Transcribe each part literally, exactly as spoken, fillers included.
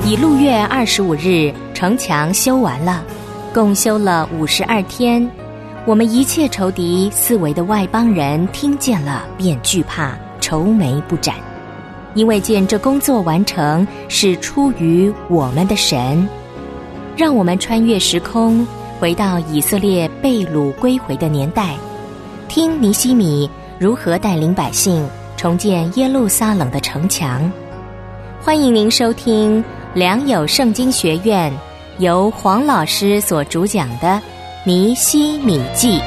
以鹿月二十五日，城墙修完了，共修了五十二天。我们一切仇敌四围的外邦人听见了，便惧怕，愁眉不展，因为见这工作完成是出于我们的神。让我们穿越时空，回到以色列被掳归回的年代，听尼希米如何带领百姓重建耶路撒冷的城墙。欢迎您收听良友圣经学院由黄老师所主讲的尼希米记。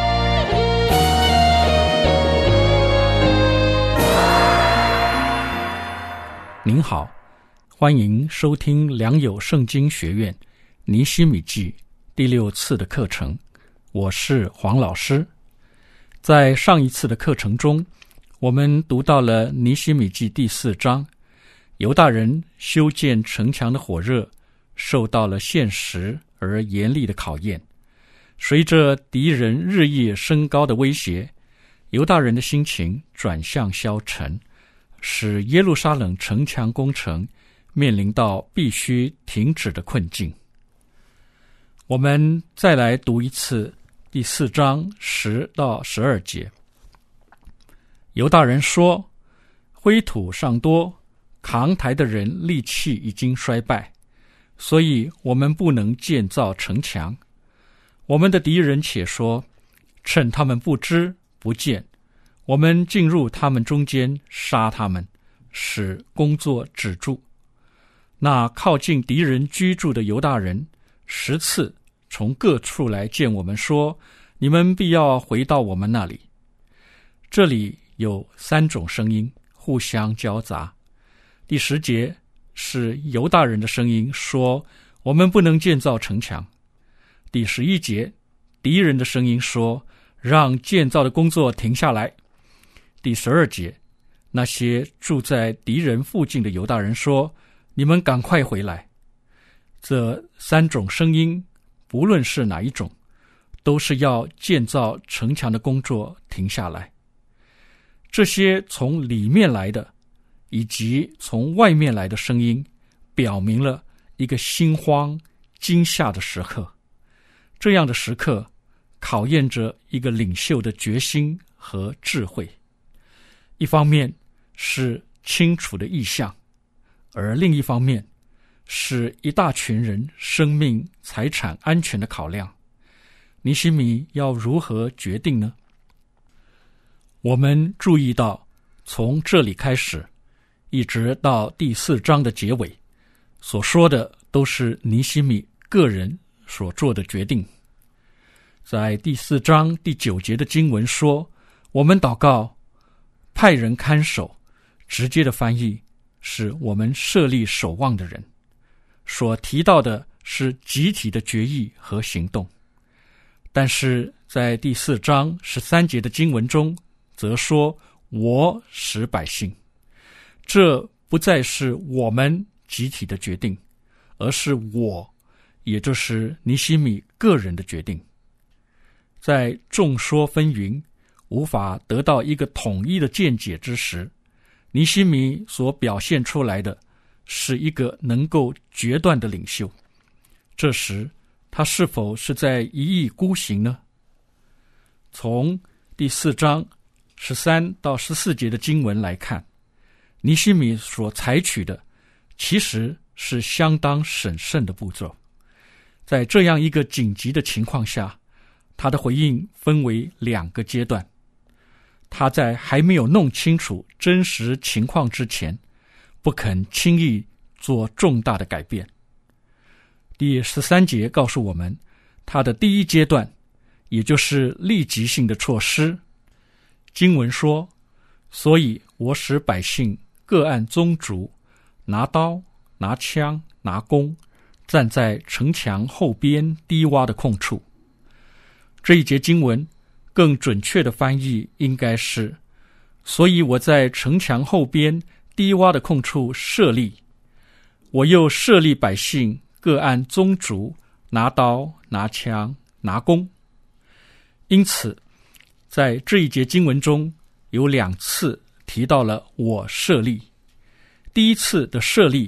您好，欢迎收听良友圣经学院尼希米记第六次的课程，我是黄老师。在上一次的课程中，我们读到了尼希米记第四章，犹大人修建城墙的火热受到了现实而严厉的考验。随着敌人日益升高的威胁，犹大人的心情转向消沉，使耶路撒冷城墙工程面临到必须停止的困境。我们再来读一次第四章十到十二节。犹大人说，灰土尚多，扛抬的人力气已经衰败，所以我们不能建造城墙。我们的敌人且说，趁他们不知不见，我们进入他们中间，杀他们，使工作止住。那靠近敌人居住的犹大人十次从各处来见我们说，你们必要回到我们那里。这里有三种声音互相交杂。第十节是犹大人的声音，说我们不能建造城墙。第十一节，敌人的声音说，让建造的工作停下来。第十二节，那些住在敌人附近的犹大人说，你们赶快回来。这三种声音，不论是哪一种，都是要建造城墙的工作停下来。这些从里面来的以及从外面来的声音，表明了一个心慌惊吓的时刻。这样的时刻考验着一个领袖的决心和智慧。一方面是清楚的意向，而另一方面是一大群人生命财产安全的考量。尼希米要如何决定呢？我们注意到，从这里开始一直到第四章的结尾，所说的都是尼希米个人所做的决定。在第四章第九节的经文说，我们祷告，派人看守，直接的翻译是我们设立守望的人，所提到的是集体的决议和行动。但是在第四章十三节的经文中则说，我使百姓。这不再是我们集体的决定，而是我，也就是尼希米个人的决定。在众说纷纭，无法得到一个统一的见解之时，尼希米所表现出来的是一个能够决断的领袖。这时他是否是在一意孤行呢？从第四章十三到十四节的经文来看，尼希米所采取的其实是相当审慎的步骤。在这样一个紧急的情况下，他的回应分为两个阶段。他在还没有弄清楚真实情况之前，不肯轻易做重大的改变。第十三节告诉我们，他的第一阶段，也就是立即性的措施。经文说，所以我使百姓各按宗族，拿刀、拿枪、拿弓，站在城墙后边低洼的空处。这一节经文更准确的翻译应该是，所以我在城墙后边低洼的空处设立，我又设立百姓各按宗族，拿刀、拿枪、拿弓。因此在这一节经文中有两次提到了我设立。第一次的设立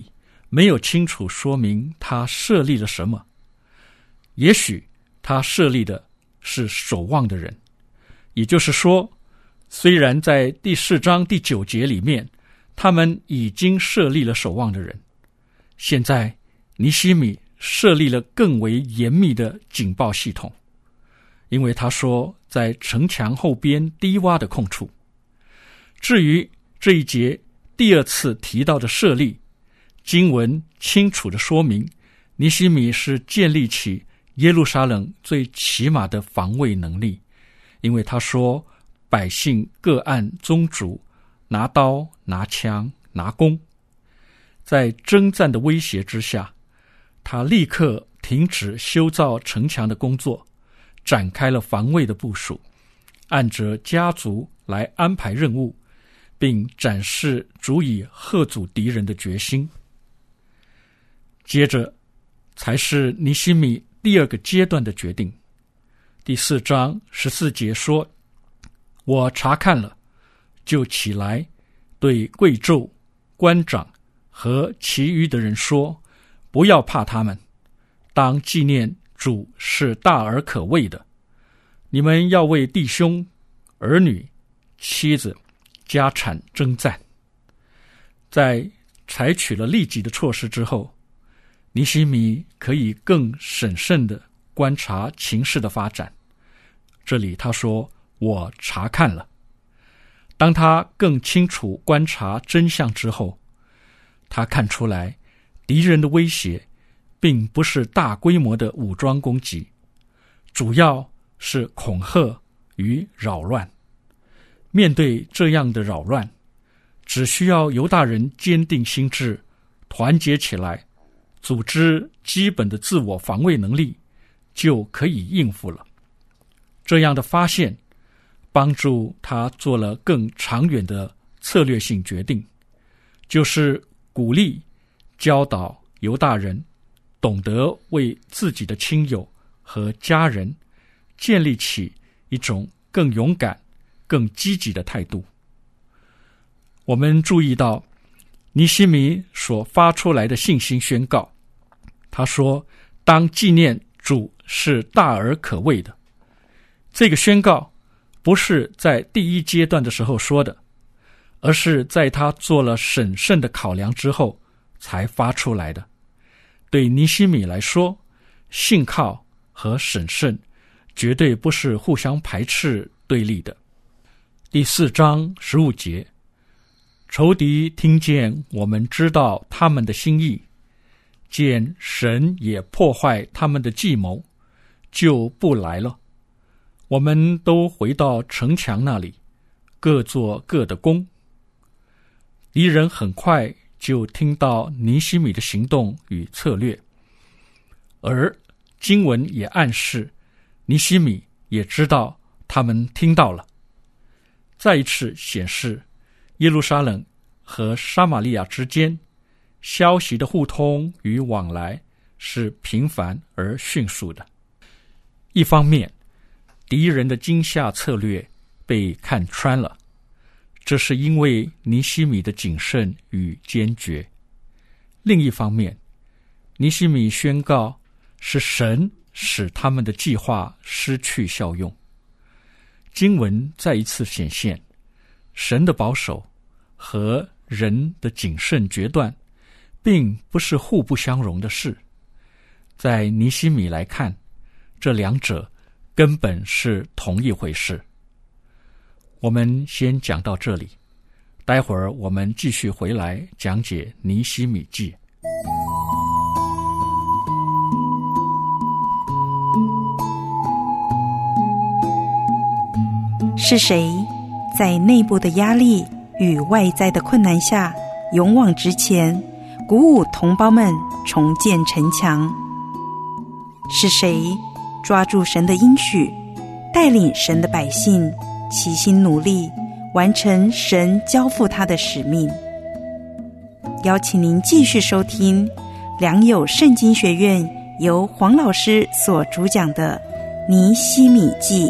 没有清楚说明他设立了什么。也许他设立的是守望的人，也就是说，虽然在第四章第九节里面，他们已经设立了守望的人，现在尼希米设立了更为严密的警报系统，因为他说在城墙后边低洼的空处。至于这一节第二次提到的设立，经文清楚地说明，尼希米是建立起耶路撒冷最起码的防卫能力，因为他说百姓各按宗族拿刀拿枪拿弓。在征战的威胁之下，他立刻停止修造城墙的工作，展开了防卫的部署，按着家族来安排任务，并展示足以吓阻敌人的决心。接着才是尼希米第二个阶段的决定。第四章十四节说，我查看了，就起来对贵胄、官长和其余的人说，不要怕他们，当纪念主是大而可畏的。你们要为弟兄、儿女、妻子、家产征战。在采取了立即的措施之后，尼希米可以更审慎地观察情势的发展。这里他说，我查看了。当他更清楚观察真相之后，他看出来敌人的威胁并不是大规模的武装攻击，主要是恐吓与扰乱。面对这样的扰乱，只需要犹大人坚定心志，团结起来，组织基本的自我防卫能力，就可以应付了。这样的发现帮助他做了更长远的策略性决定，就是鼓励教导犹大人懂得为自己的亲友和家人建立起一种更勇敢、更积极的态度。我们注意到尼希米所发出来的信心宣告，他说，当纪念主是大而可畏的。这个宣告不是在第一阶段的时候说的，而是在他做了审慎的考量之后才发出来的。对尼希米来说，信靠和审慎绝对不是互相排斥对立的。第四章十五节，仇敌听见我们知道他们的心意，见神也破坏他们的计谋，就不来了。我们都回到城墙那里，各做各的工。敌人很快就听到尼希米的行动与策略，而经文也暗示尼希米也知道他们听到了。再一次显示耶路撒冷和撒玛利亚之间消息的互通与往来是频繁而迅速的。一方面，敌人的惊吓策略被看穿了，这是因为尼希米的谨慎与坚决。另一方面，尼希米宣告是神使他们的计划失去效用。经文再一次显现，神的保守和人的谨慎决断并不是互不相容的事。在尼希米来看，这两者根本是同一回事。我们先讲到这里，待会儿我们继续回来讲解尼希米记。 是谁在内部的压力与外在的困难下勇往直前，鼓舞同胞们重建城墙？是谁抓住神的应许，带领神的百姓齐心努力，完成神交付他的使命？邀请您继续收听良友圣经学院由黄老师所主讲的尼希米记。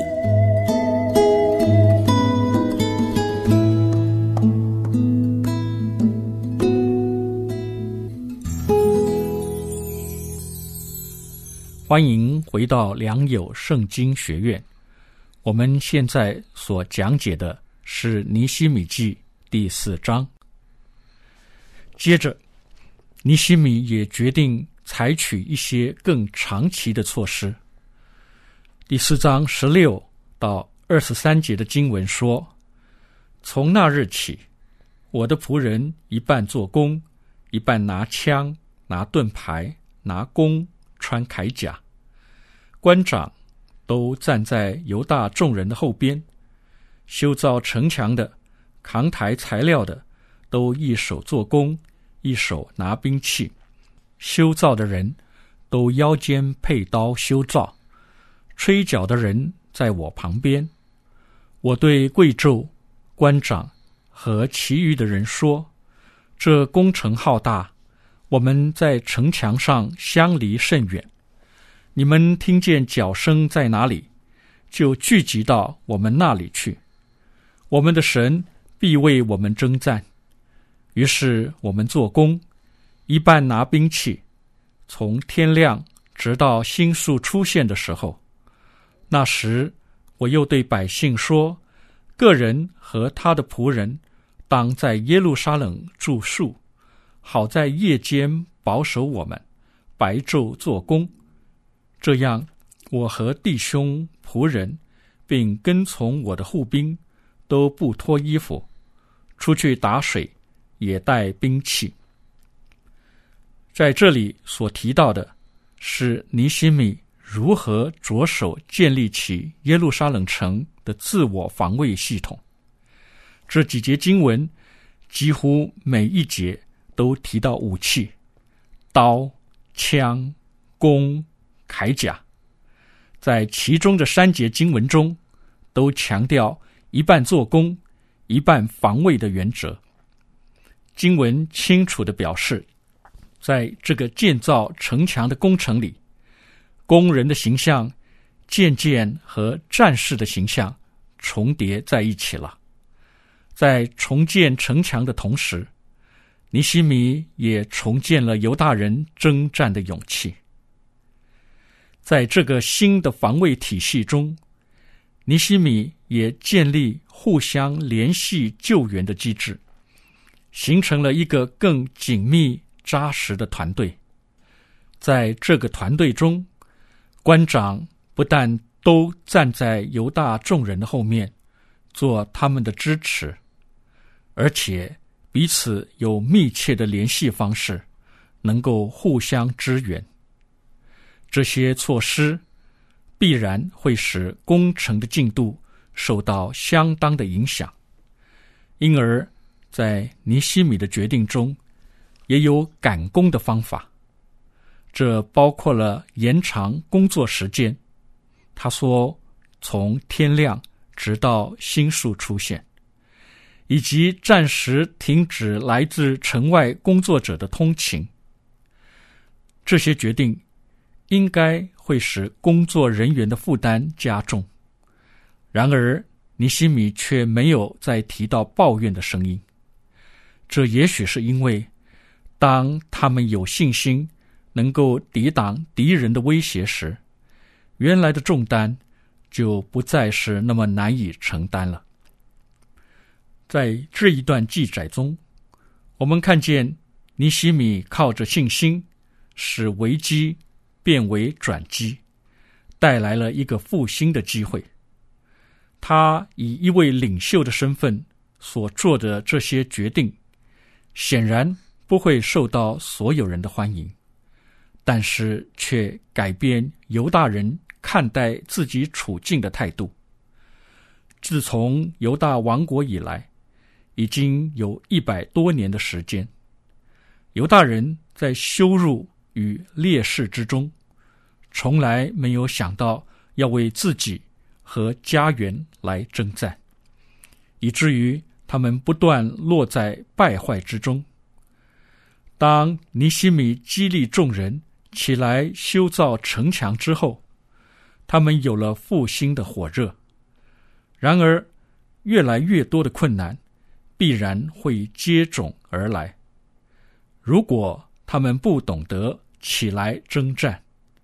欢迎回到良友圣经学院。我们现在所讲解的是尼希米记第四章。接着，尼希米也决定采取一些更长期的措施。第四章十六到二十三节的经文说，从那日起，我的仆人一半做工，一半拿枪，拿盾牌，拿弓，穿铠甲。官长都站在犹大众人的后边，修造城墙的，扛抬材料的，都一手做工，一手拿兵器。修造的人都腰间佩刀修造，吹角的人在我旁边。我对贵胄、官长和其余的人说，这工程浩大，我们在城墙上相离甚远，你们听见脚声在哪里，就聚集到我们那里去，我们的神必为我们征战。于是我们做工，一半拿兵器，从天亮直到星宿出现的时候。那时我又对百姓说，个人和他的仆人当在耶路撒冷住宿，好在夜间保守我们，白昼做工。这样，我和弟兄、仆人，并跟从我的护兵，都不脱衣服，出去打水，也带兵器。在这里所提到的是尼希米如何着手建立起耶路撒冷城的自我防卫系统。这几节经文几乎每一节都提到武器，刀、枪、弓、铠甲。在其中的三节经文中，都强调一半做工，一半防卫的原则。经文清楚地表示，在这个建造城墙的工程里，工人的形象、剑剑和战士的形象重叠在一起了。在重建城墙的同时，尼希米也重建了犹大人征战的勇气。在这个新的防卫体系中，尼希米也建立互相联系救援的机制，形成了一个更紧密扎实的团队。在这个团队中，官长不但都站在犹大众人的后面，做他们的支持，而且彼此有密切的联系方式，能够互相支援。这些措施必然会使工程的进度受到相当的影响，因而在尼希米的决定中也有赶工的方法。这包括了延长工作时间，他说从天亮直到星宿出现，以及暂时停止来自城外工作者的通勤。这些决定应该会使工作人员的负担加重，然而尼希米却没有再提到抱怨的声音。这也许是因为当他们有信心能够抵挡敌人的威胁时，原来的重担就不再是那么难以承担了。在这一段记载中，我们看见尼希米靠着信心，使危机变为转机，带来了一个复兴的机会。他以一位领袖的身份所做的这些决定，显然不会受到所有人的欢迎，但是却改变犹大人看待自己处境的态度。自从犹大王国以来，已经有一百多年的时间，犹大人在羞辱与劣势之中，从来没有想到要为自己和家园来征战，以至于他们不断落在败坏之中。当尼希米激励众人起来修造城墙之后，他们有了复兴的火热。然而，越来越多的困难必然会接踵而来。如果他们不懂得起来征战，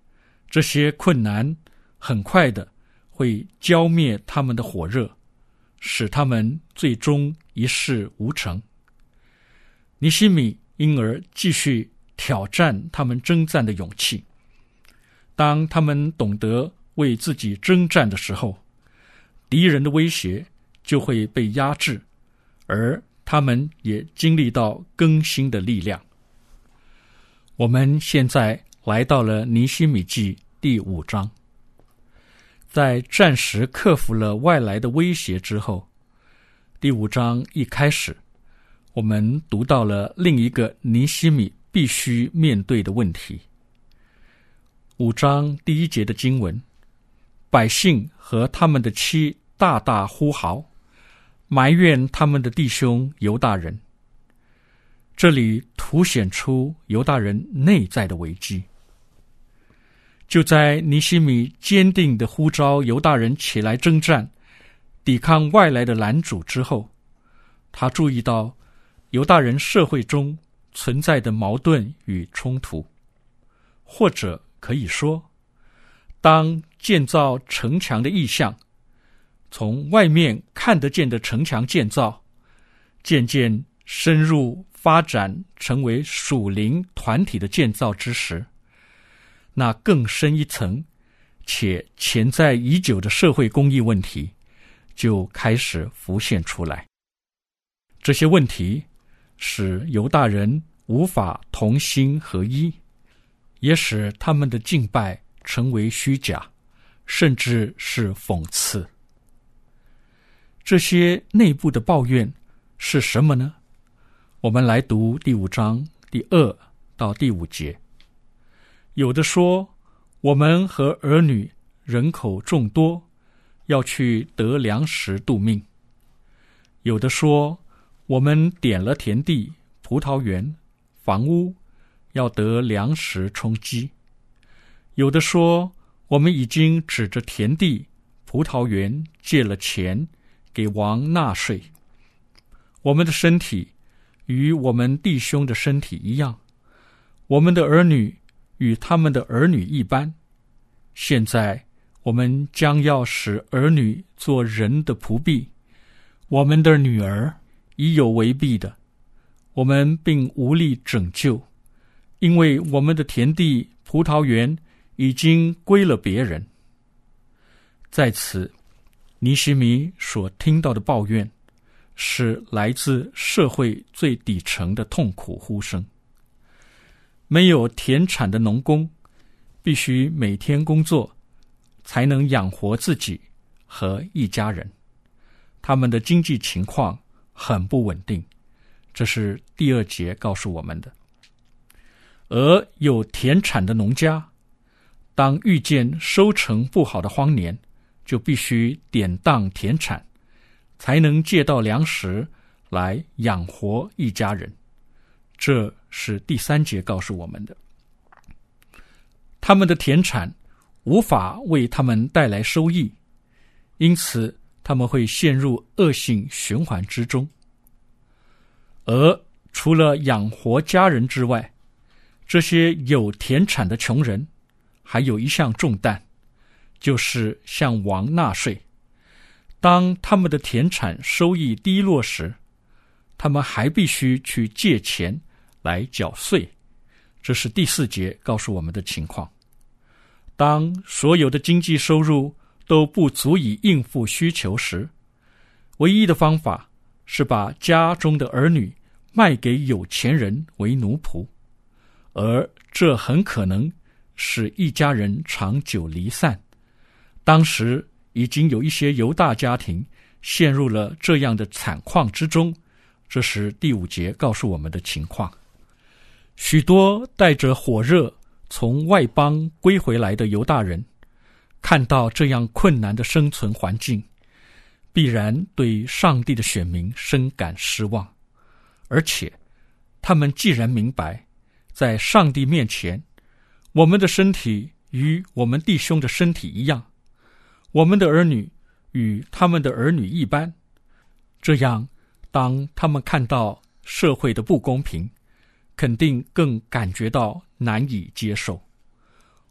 这些困难很快的会浇灭他们的火热，使他们最终一事无成。尼希米因而继续挑战他们征战的勇气。当他们懂得为自己征战的时候，敌人的威胁就会被压制，而他们也经历到更新的力量。我们现在来到了尼希米记第五章。在暂时克服了外来的威胁之后，第五章一开始，我们读到了另一个尼希米必须面对的问题。五章第一节的经文，百姓和他们的妻大大呼嚎，埋怨他们的弟兄犹大人。这里凸显出犹大人内在的危机。就在尼希米坚定地呼召犹大人起来征战，抵抗外来的拦阻之后，他注意到犹大人社会中存在的矛盾与冲突，或者可以说，当建造城墙的意象从外面看得见的城墙建造渐渐深入发展成为属灵团体的建造之时，那更深一层且潜在已久的社会公义问题就开始浮现出来。这些问题使犹大人无法同心合一，也使他们的敬拜成为虚假，甚至是讽刺。这些内部的抱怨是什么呢？我们来读第五章第二到第五节。有的说，我们和儿女人口众多，要去得粮食度命。有的说，我们点了田地、葡萄园、房屋，要得粮食充饥。有的说，我们已经指着田地、葡萄园借了钱给王纳税。我们的身体与我们弟兄的身体一样，我们的儿女与他们的儿女一般。现在我们将要使儿女做人的仆婢，我们的女儿已有为婢的，我们并无力拯救，因为我们的田地、葡萄园已经归了别人。在此，尼希米所听到的抱怨是来自社会最底层的痛苦呼声。没有田产的农工必须每天工作，才能养活自己和一家人。他们的经济情况很不稳定，这是第二节告诉我们的。而有田产的农家，当遇见收成不好的荒年，就必须典当田产，才能借到粮食来养活一家人。这是第三节告诉我们的。他们的田产无法为他们带来收益，因此他们会陷入恶性循环之中。而除了养活家人之外，这些有田产的穷人还有一项重担，就是向王纳税。当他们的田产收益低落时，他们还必须去借钱来缴税。这是第四节告诉我们的情况。当所有的经济收入都不足以应付需求时，唯一的方法是把家中的儿女卖给有钱人为奴仆，而这很可能使一家人长久离散。当时已经有一些犹大家庭陷入了这样的惨况之中，这是第五节告诉我们的情况。许多带着火热从外邦归回来的犹大人，看到这样困难的生存环境，必然对上帝的选民深感失望。而且他们既然明白，在上帝面前，我们的身体与我们弟兄的身体一样，我们的儿女与他们的儿女一般，这样当他们看到社会的不公平，肯定更感觉到难以接受。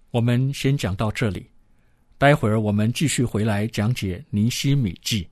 我们先讲到这里，待会儿我们继续回来讲解尼希米记。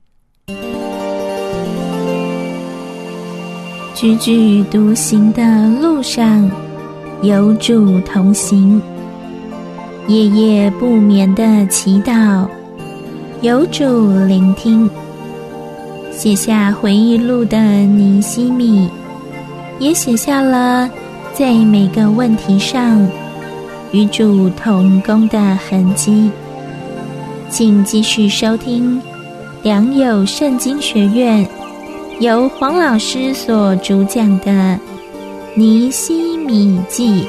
踽踽独行的路上，有主同行，夜夜不眠的祈祷，有主聆听。写下回忆录的尼希米，也写下了在每个问题上与主同工的痕迹。请继续收听良友圣经学院由黄老师所主讲的尼希米记。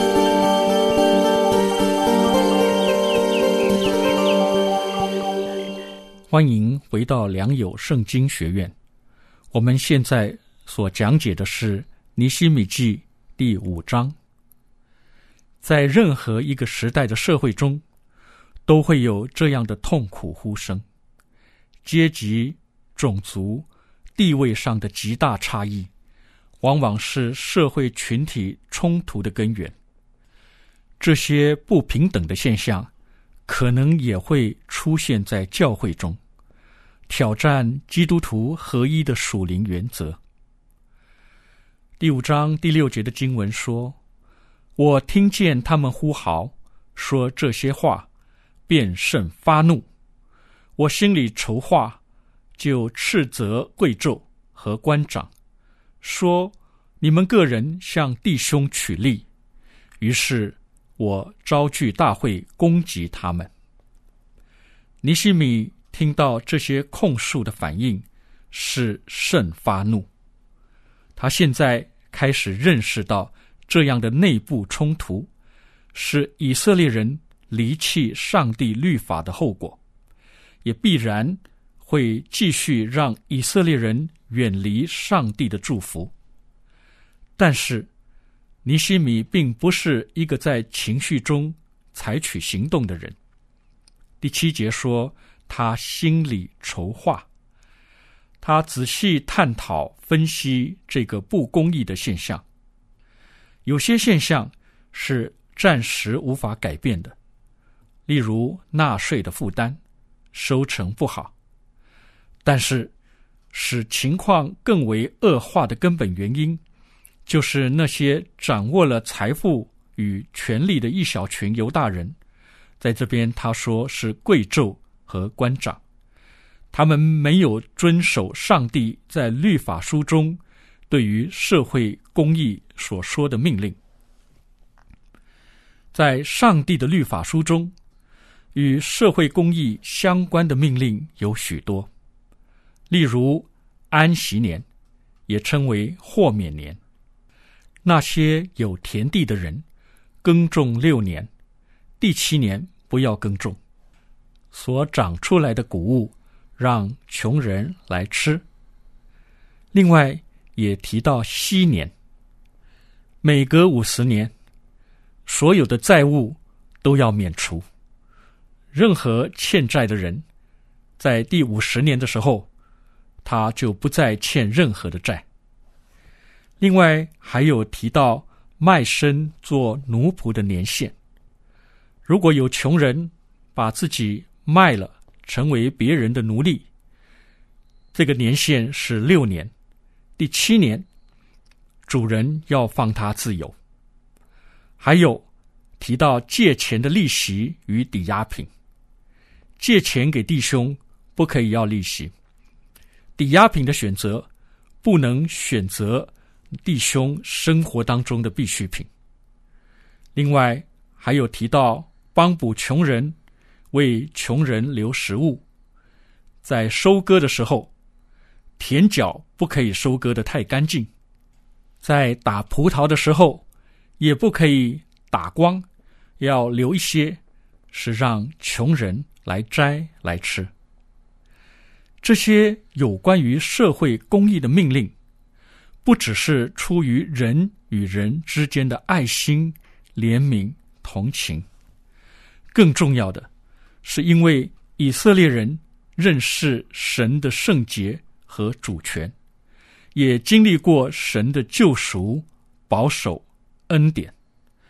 欢迎回到良友圣经学院。我们现在所讲解的是尼希米记第五章。在任何一个时代的社会中，都会有这样的痛苦呼声：阶级、种族、地位上的极大差异，往往是社会群体冲突的根源。这些不平等的现象，可能也会出现在教会中，挑战基督徒合一的属灵原则。第五章第六节的经文说：我听见他们呼号，说这些话，便甚发怒。我心里筹划，就斥责贵胄和官长，说你们个人向弟兄取利。于是我招聚大会攻击他们。尼希米听到这些控诉的反应，是甚发怒。他现在开始认识到，这样的内部冲突是以色列人离弃上帝律法的后果，也必然会继续让以色列人远离上帝的祝福。但是尼希米并不是一个在情绪中采取行动的人。第七节说，他心里筹划，他仔细探讨分析这个不公义的现象。有些现象是暂时无法改变的，例如纳税的负担，收成不好。但是使情况更为恶化的根本原因，就是那些掌握了财富与权力的一小群犹大人，在这边他说是贵胄和官长，他们没有遵守上帝在律法书中对于社会公义所说的命令。在上帝的律法书中，与社会公义相关的命令有许多，例如安息年，也称为豁免年。那些有田地的人，耕种六年，第七年不要耕种，所长出来的谷物让穷人来吃。另外也提到息年，每隔五十年，所有的债务都要免除。任何欠债的人，在第五十年的时候，他就不再欠任何的债。另外还有提到卖身做奴仆的年限，如果有穷人把自己卖了，成为别人的奴隶，这个年限是六年，第七年主人要放他自由。还有提到借钱的利息与抵押品，借钱给弟兄不可以要利息，抵押品的选择不能选择弟兄生活当中的必需品。另外还有提到帮补穷人，为穷人留食物，在收割的时候，田角不可以收割得太干净，在打葡萄的时候也不可以打光，要留一些是让穷人来摘来吃。这些有关于社会公义的命令，不只是出于人与人之间的爱心、怜悯、同情，更重要的是因为以色列人认识神的圣洁和主权，也经历过神的救赎、保守、恩典。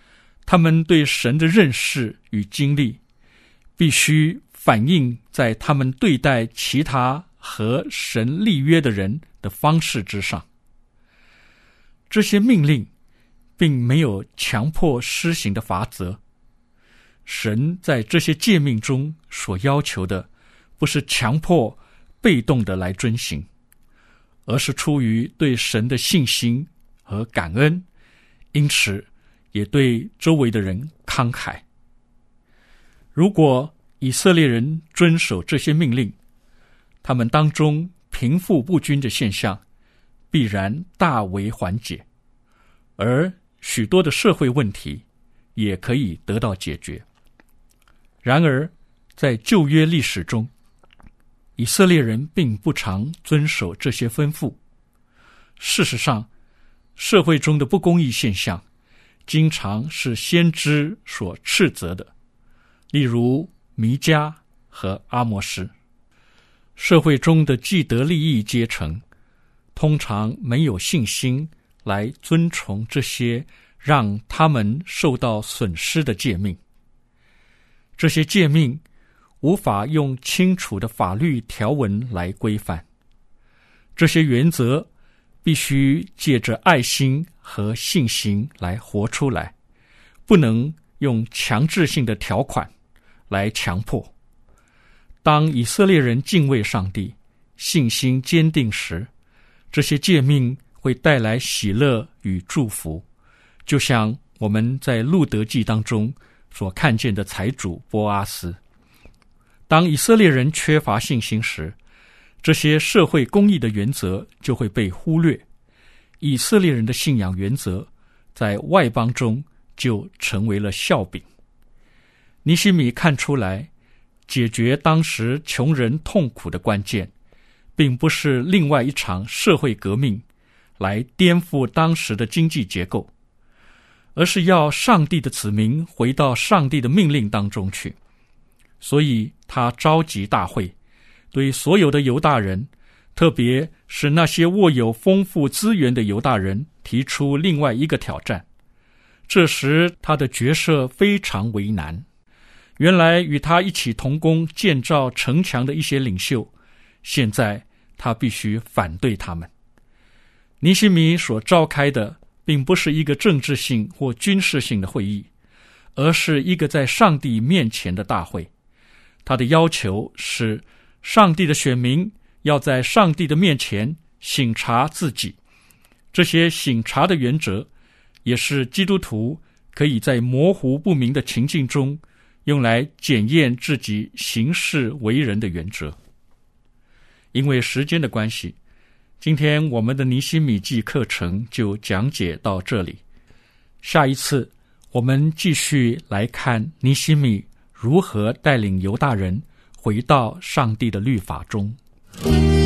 他们对神的认识与经历必须反映在他们对待其他和神立约的人的方式之上。这些命令并没有强迫施行的法则。神在这些诫命中所要求的，不是强迫被动的来遵行，而是出于对神的信心和感恩，因此也对周围的人慷慨。如果以色列人遵守这些命令，他们当中贫富不均的现象必然大为缓解，而许多的社会问题也可以得到解决。然而在旧约历史中，以色列人并不常遵守这些吩咐。事实上，社会中的不公义现象经常是先知所斥责的，例如弥迦和阿摩斯。社会中的既得利益阶层通常没有信心来遵从这些让他们受到损失的诫命。这些诫命无法用清楚的法律条文来规范，这些原则必须借着爱心和信心来活出来，不能用强制性的条款来强迫。当以色列人敬畏上帝，信心坚定时，这些诫命会带来喜乐与祝福，就像我们在路德记当中所看见的财主波阿斯。当以色列人缺乏信心时，这些社会公义的原则就会被忽略，以色列人的信仰原则在外邦中就成为了笑柄。尼希米看出来，解决当时穷人痛苦的关键，并不是另外一场社会革命来颠覆当时的经济结构，而是要上帝的子民回到上帝的命令当中去。所以他召集大会，对所有的犹大人，特别是那些握有丰富资源的犹大人，提出另外一个挑战。这时他的角色非常为难。原来与他一起同工建造城墙的一些领袖，现在他必须反对他们。尼希米所召开的并不是一个政治性或军事性的会议，而是一个在上帝面前的大会。他的要求是，上帝的选民要在上帝的面前省察自己。这些省察的原则，也是基督徒可以在模糊不明的情境中用来检验自己行事为人的原则。因为时间的关系，今天我们的尼希米记课程就讲解到这里。下一次我们继续来看尼希米如何带领犹大人回到上帝的律法中。